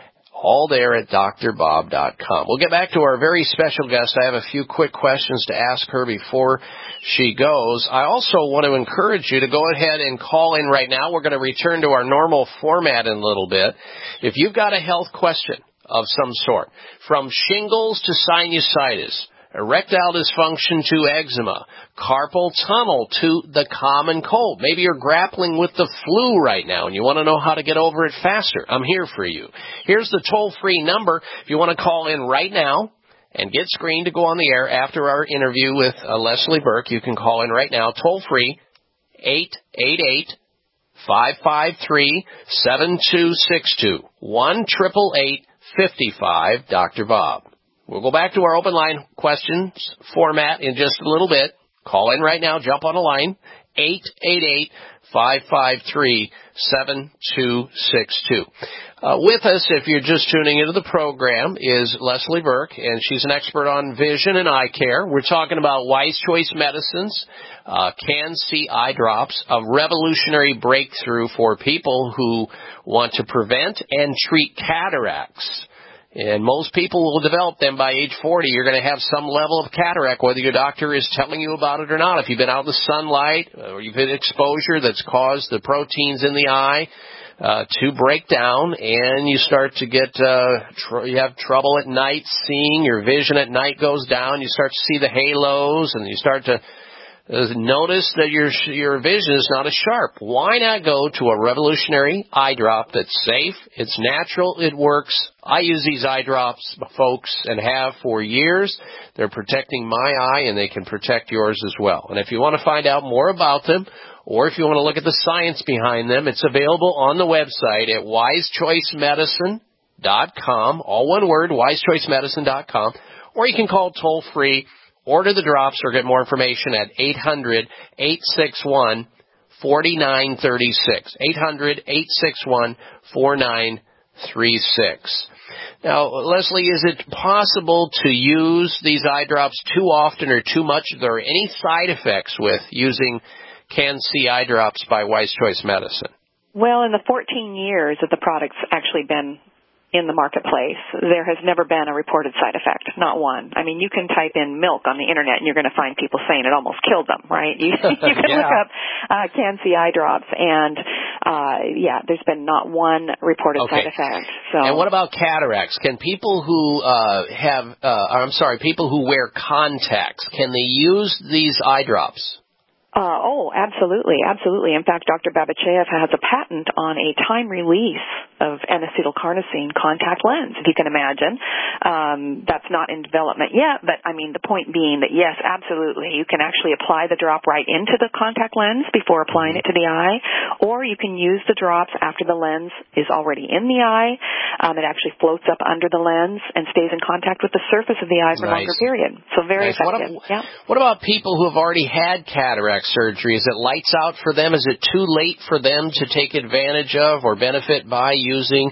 All there at D R bob dot com. We'll get back to our very special guest. I have a few quick questions to ask her before she goes. I also want to encourage you to go ahead and call in right now. We're going to return to our normal format in a little bit. If you've got a health question of some sort, from shingles to sinusitis, erectile dysfunction to eczema, carpal tunnel to the common cold. Maybe you're grappling with the flu right now and you want to know how to get over it faster. I'm here for you. Here's the toll-free number. If you want to call in right now and get screened to go on the air after our interview with uh, Leslie Burke, you can call in right now, toll-free, eight eight eight, five five three, seven two six two, one eight eight eight, five five, Doctor Bob. We'll go back to our open line questions format in just a little bit. Call in right now. Jump on a line. eight eight eight, five five three, seven two six two. Uh, with us, if you're just tuning into the program, is Leslie Burke, and she's an expert on vision and eye care. We're talking about Wise Choice Medicines, uh, Can-C eye drops, a revolutionary breakthrough for people who want to prevent and treat cataracts. And most people will develop them by age forty. You're going to have some level of cataract, whether your doctor is telling you about it or not. If you've been out in the sunlight or you've had exposure that's caused the proteins in the eye uh, to break down, and you start to get, uh, tr- you have trouble at night seeing, your vision at night goes down, you start to see the halos, and you start to Uh, notice that your your vision is not as sharp. Why not go to a revolutionary eye drop that's safe, it's natural, it works. I use these eye drops, folks, and have for years. They're protecting my eye, and they can protect yours as well. And if you want to find out more about them, or if you want to look at the science behind them, it's available on the website at wise choice medicine dot com, all one word, wise choice medicine dot com, or you can call toll-free. Order the drops or get more information at eight hundred, eight six one, four nine three six. eight hundred, eight six one, four nine three six. Now, Leslie, is it possible to use these eye drops too often or too much? Are there any side effects with using Can-C eye drops by Wise Choice Medicine? Well, in the fourteen years that the product's actually been in the marketplace, there has never been a reported side effect, not one. I mean, you can type in milk on the internet and you're going to find people saying it almost killed them, right? You, you can yeah. look up uh, Can-C eye drops, and uh, yeah, there's been not one reported okay. side effect. So. And what about cataracts? Can people who uh, have, uh, I'm sorry, people who wear contacts, can they use these eye drops? Uh, oh, absolutely, absolutely. In fact, Doctor Babachev has a patent on a time release of N-acetylcarnosine contact lens, if you can imagine. Um, that's not in development yet, but I mean, the point being that yes, absolutely, you can actually apply the drop right into the contact lens before applying it to the eye, or you can use the drops after the lens is already in the eye. Um, it actually floats up under the lens and stays in contact with the surface of the eye for a nice. longer period. So very nice. effective. What, yeah. what about people who have already had cataracts surgery? Is it lights out for them? Is it too late for them to take advantage of or benefit by using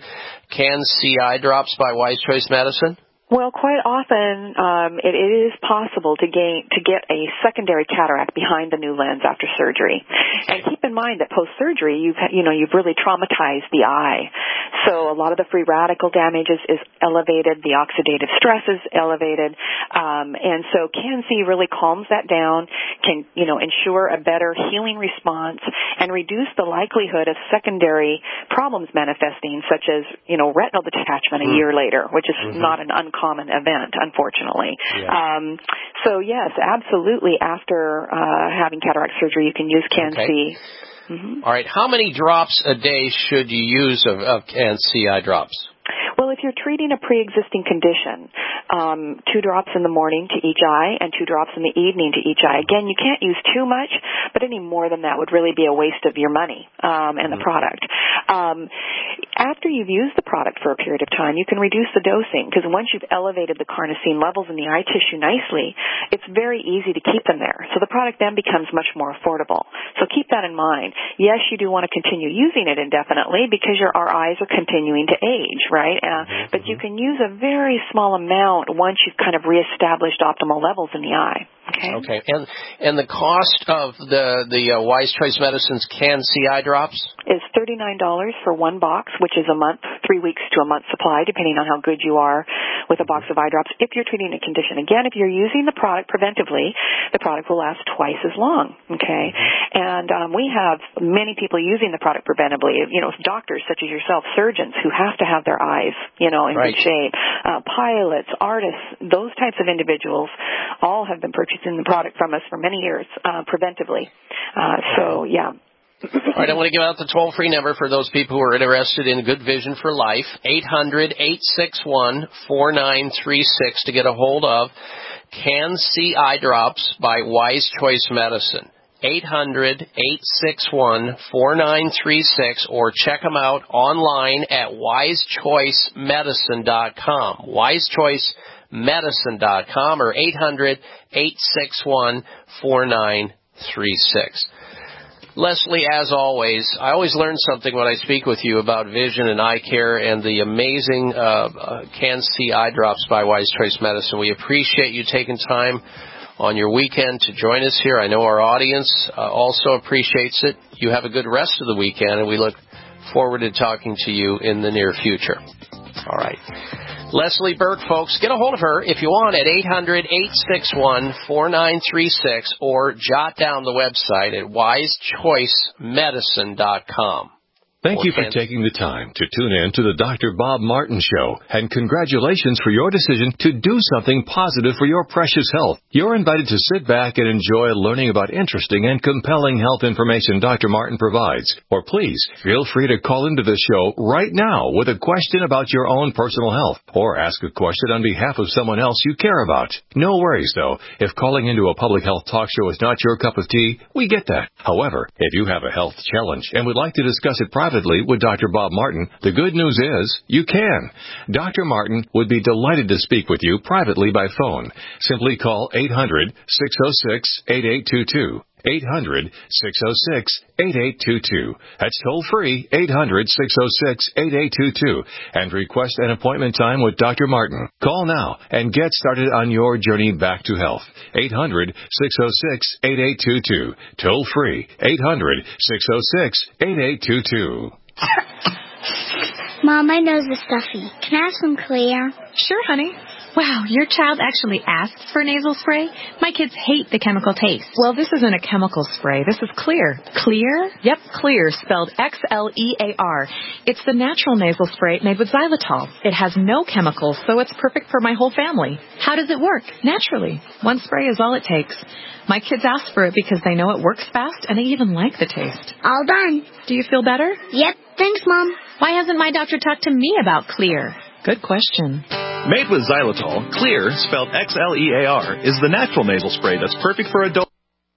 Can-C eye drops by Wise Choice Medicine? Well, quite often um, it is possible to gain to get a secondary cataract behind the new lens after surgery. And keep in mind that post-surgery, you've you know you've really traumatized the eye, so a lot of the free radical damage is, is elevated, the oxidative stress is elevated, um, and so Can-C really calms that down, can you know ensure a better healing response, and reduce the likelihood of secondary problems manifesting, such as you know retinal detachment a year later, which is mm-hmm. not an uncommon common event, unfortunately. Yeah. Um, so yes, absolutely. After uh, having cataract surgery, you can use Can-C. Okay. Mm-hmm. All right. How many drops a day should you use of, of Can-C eye drops? Well, if you're treating a pre-existing condition, um, two drops in the morning to each eye and two drops in the evening to each eye. Again, you can't use too much, but any more than that would really be a waste of your money um, and mm-hmm. the product. Um, after you've used the product for a period of time, you can reduce the dosing because once you've elevated the carnosine levels in the eye tissue nicely, it's very easy to keep them there. So the product then becomes much more affordable. So keep that in mind. Yes, you do want to continue using it indefinitely because your our eyes are continuing to age, right? Uh, mm-hmm. But you can use a very small amount once you've kind of reestablished optimal levels in the eye. Okay. Okay. And and the cost of the the uh, Wise Choice Medicines Can-C eye drops is thirty-nine dollars for one box, which is a month, three weeks to a month supply, depending on how good you are with a box of eye drops. If you're treating a condition, again, if you're using the product preventively, the product will last twice as long. Okay. And um, we have many people using the product preventively. You know, doctors such as yourself, surgeons who have to have their eyes, you know, in right. good shape. Uh, pilots, artists, those types of individuals, all have been purchasing the product from us for many years uh, preventively. Uh, so, yeah. All right, I want to give out the toll-free number for those people who are interested in good vision for life, eight hundred, eight six one, four nine three six to get a hold of Can-C eye drops by Wise Choice Medicine. eight hundred, eight six one, four nine three six, or check them out online at wise choice medicine dot com. wise choice medicine dot com or eight hundred, eight six one, four nine three six. Leslie, as always, I always learn something when I speak with you about vision and eye care and the amazing uh, uh, Can-C eye drops by Wise Choice Medicine. We appreciate you taking time on your weekend to join us here. I know our audience uh, also appreciates it. You have a good rest of the weekend, and we look forward to talking to you in the near future. All right. Leslie Burke, folks, get a hold of her if you want at eight hundred, eight six one, four nine three six or jot down the website at wise choice medicine dot com. Thank you for taking the time to tune in to the Doctor Bob Martin Show, and congratulations for your decision to do something positive for your precious health. You're invited to sit back and enjoy learning about interesting and compelling health information Doctor Martin provides. Or please, feel free to call into the show right now with a question about your own personal health, or ask a question on behalf of someone else you care about. No worries, though. If calling into a public health talk show is not your cup of tea, we get that. However, if you have a health challenge and would like to discuss it privately with Doctor Bob Martin, the good news is you can. Doctor Martin would be delighted to speak with you privately by phone. Simply call eight hundred, six oh six, eight eight two two. eight hundred, six oh six, eight eight two two. That's toll free, eight hundred, six oh six, eight eight two two, and request an appointment time with Doctor Martin. Call now and get started on your journey back to health. eight hundred, six oh six, eight eight two two. Toll free, eight hundred, six oh six, eight eight two two. Mom, my nose is stuffy. Can I have some Clear? Sure, honey. Wow, your child actually asked for nasal spray? My kids hate the chemical taste. Well, this isn't a chemical spray. This is Clear. Clear? Yep, Clear, spelled X L E A R. It's the natural nasal spray made with xylitol. It has no chemicals, so it's perfect for my whole family. How does it work? Naturally. One spray is all it takes. My kids ask for it because they know it works fast, and they even like the taste. All done. Do you feel better? Yep. Thanks, Mom. Why hasn't my doctor talked to me about Clear? Good question. Made with xylitol, Clear, spelled X L E A R, is the natural nasal spray that's perfect for adults.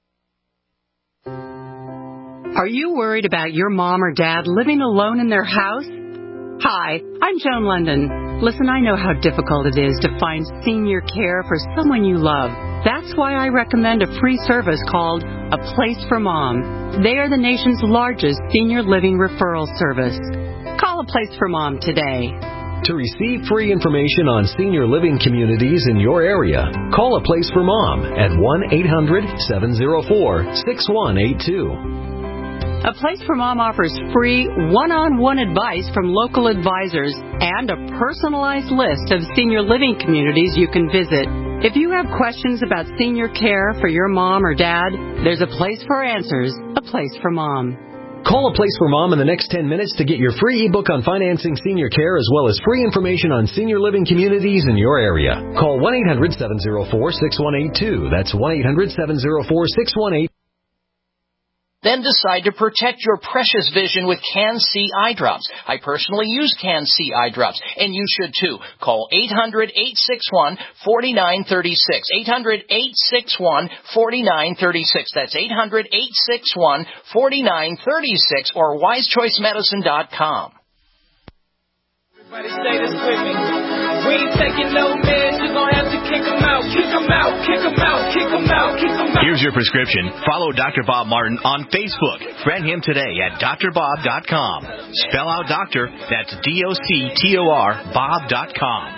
Are you worried about your mom or dad living alone in their house? Hi, I'm Joan London. Listen, I know how difficult it is to find senior care for someone you love. That's why I recommend a free service called A Place for Mom. They are the nation's largest senior living referral service. Call A Place for Mom today. To receive free information on senior living communities in your area, call A Place for Mom at one eight hundred, seven oh four, six one eight two. A Place for Mom offers free one-on-one advice from local advisors and a personalized list of senior living communities you can visit. If you have questions about senior care for your mom or dad, there's a place for answers, A Place for Mom. Call A Place for Mom in the next ten minutes to get your free ebook on financing senior care as well as free information on senior living communities in your area. Call one eight hundred seven oh four six one eight two. That's one eight hundred seven oh four six one eight two. Then decide to protect your precious vision with Can-C eye drops. I personally use Can-C eye drops, and you should too. Call eight hundred eight six one four nine three six. eight hundred eight six one four nine three six. That's eight hundred eight six one four nine three six or wise choice medicine dot com. Everybody say this with me. We ain't taking no meds, you're gonna have to kick them out, kick them out, kick them out, kick them out, kick them out. Here's your prescription. Follow Doctor Bob Martin on Facebook. Friend him today at D R bob dot com. Spell out doctor, that's D O C T O R, bob dot com.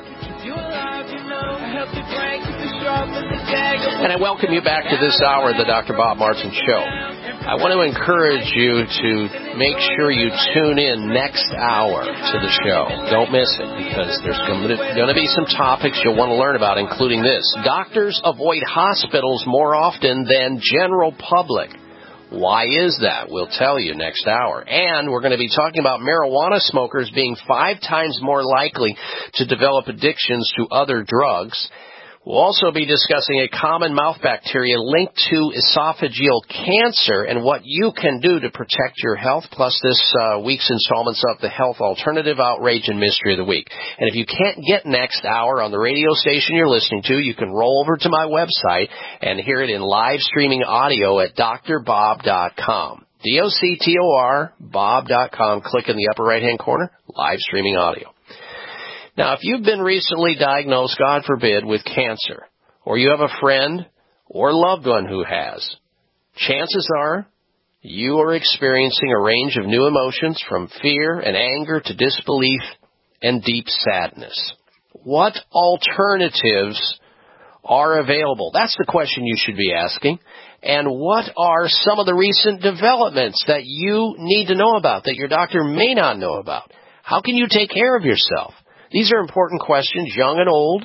And I welcome you back to this hour of the Doctor Bob Martin Show. I want to encourage you to make sure you tune in next hour to the show. Don't miss it, because there's going to be some topics you'll want to learn about, including this. Doctors avoid hospitals more often than general public. Why is that? We'll tell you next hour. And we're going to be talking about marijuana smokers being five times more likely to develop addictions to other drugs. We'll also be discussing a common mouth bacteria linked to esophageal cancer and what you can do to protect your health, plus this uh, week's installments of the Health Alternative Outrage and Mystery of the Week. And if you can't get next hour on the radio station you're listening to, you can roll over to my website and hear it in live streaming audio at D R bob dot com. D O C T O R, bob dot com. Click in the upper right-hand corner, live streaming audio. Now, if you've been recently diagnosed, God forbid, with cancer, or you have a friend or loved one who has, chances are you are experiencing a range of new emotions from fear and anger to disbelief and deep sadness. What alternatives are available? That's the question you should be asking. And what are some of the recent developments that you need to know about, that your doctor may not know about? How can you take care of yourself? These are important questions, young and old.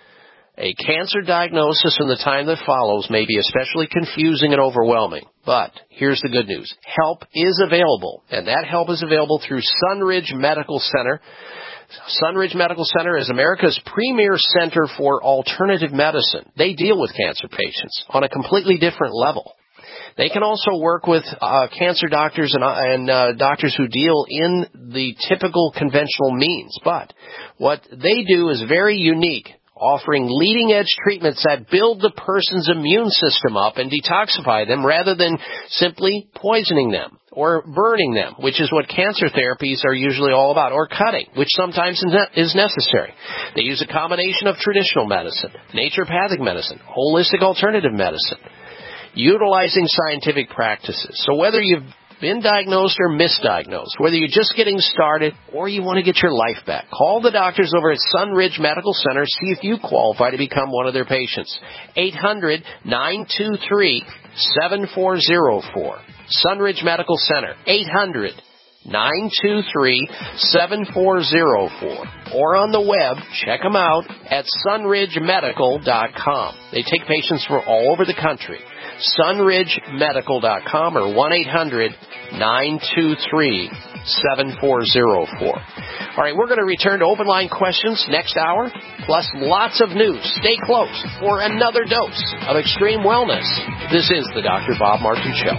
A cancer diagnosis in the time that follows may be especially confusing and overwhelming. But here's the good news. Help is available, and that help is available through Sunridge Medical Center. Sunridge Medical Center is America's premier center for alternative medicine. They deal with cancer patients on a completely different level. They can also work with uh, cancer doctors and, uh, and uh, doctors who deal in the typical conventional means. But what they do is very unique, offering leading-edge treatments that build the person's immune system up and detoxify them rather than simply poisoning them or burning them, which is what cancer therapies are usually all about, or cutting, which sometimes is necessary. They use a combination of traditional medicine, naturopathic medicine, holistic alternative medicine, utilizing scientific practices. So whether you've been diagnosed or misdiagnosed, whether you're just getting started or you want to get your life back, call the doctors over at Sunridge Medical Center. See if you qualify to become one of their patients. eight hundred nine two three seven four zero four. Sunridge Medical Center. eight hundred nine two three seven four zero four. Or on the web, check them out at sunridge medical dot com. They take patients from all over the country. sunridge medical dot com or one eight hundred nine two three seven four zero four. All right, we're going to return to open line questions next hour, plus lots of news. Stay close for another dose of extreme wellness. This is the Doctor Bob Martin Show.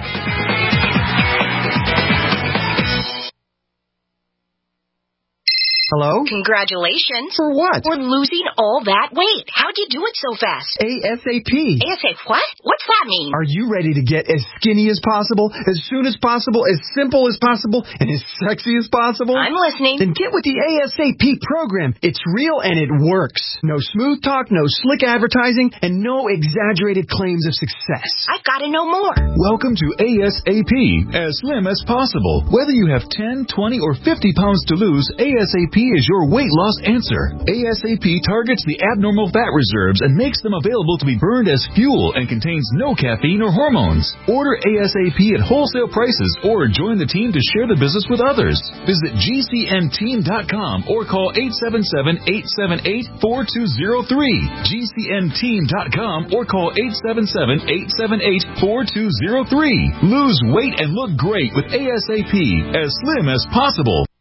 Hello? Congratulations. For what? For losing all that weight. How'd you do it so fast? ASAP. ASAP what? What's that mean? Are you ready to get as skinny as possible, as soon as possible, as simple as possible, and as sexy as possible? I'm listening. Then get with the ASAP program. It's real and it works. No smooth talk, no slick advertising, and no exaggerated claims of success. I've got to know more. Welcome to ASAP, as slim as possible. Whether you have ten, twenty, or fifty pounds to lose, ASAP is your weight loss answer. ASAP targets the abnormal fat reserves and makes them available to be burned as fuel and contains no caffeine or hormones. Order ASAP at wholesale prices or join the team to share the business with others. Visit G C N team dot com or call eight seven seven, eight seven eight, four two zero three. G C N team dot com or call eight seven seven, eight seven eight, four two zero three. Lose weight and look great with ASAP, as slim as possible.